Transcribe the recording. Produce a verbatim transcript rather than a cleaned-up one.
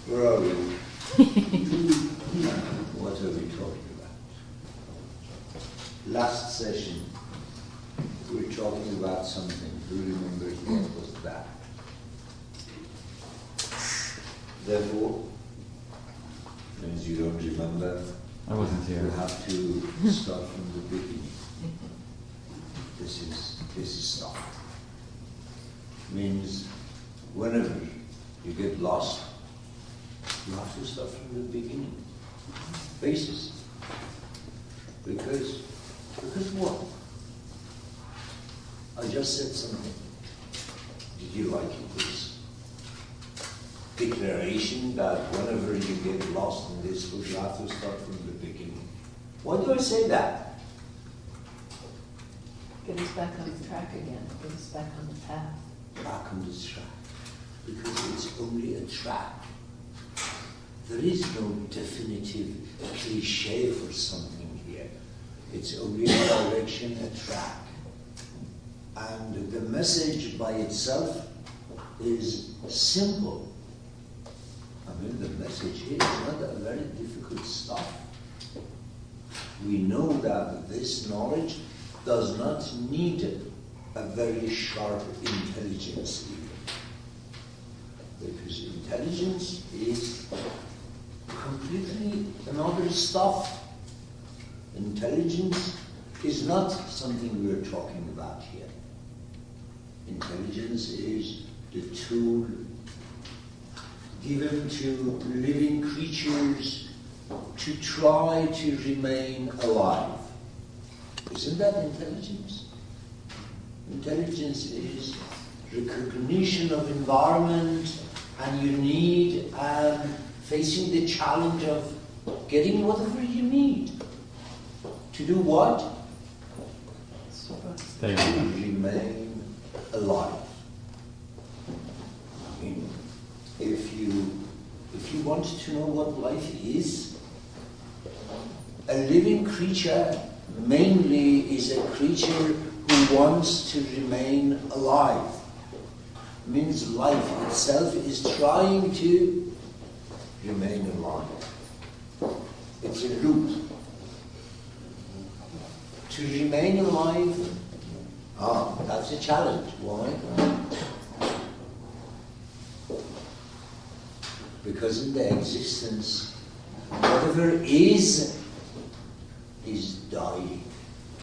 Where are we? What are we talking about? Last session, we were talking about something. Who remembers what was that? Therefore, since you don't remember, I wasn't here. you have to start from the beginning. This is this is start. Means whenever you get lost, you have to start from the beginning. Basis. Because because what? I just said something. Did you like it? This declaration that whenever you get lost in this book, you have to start from the beginning. Why do I say that? Get us back on the track again. Get us back on the path. Back on the track. Because it's only a track. There is no definitive cliche for something here. It's only a direction, a track. And the message by itself is simple. I mean, the message here is not a very difficult stuff. We know that this knowledge does not need a very sharp intelligence even. Because intelligence is completely another stuff. Intelligence is not something we're talking about here. Intelligence is the tool given to living creatures to try to remain alive. Isn't that intelligence? Intelligence is recognition of environment and you need and facing the challenge of getting whatever you need. To do what? Stay to alive. remain alive. I mean, if you if you want to know what life is, a living creature mainly is a creature who wants to remain alive. Means life itself is trying to remain alive. It's a loop. To remain alive, ah, that's a challenge. Why? Because in the existence, whatever is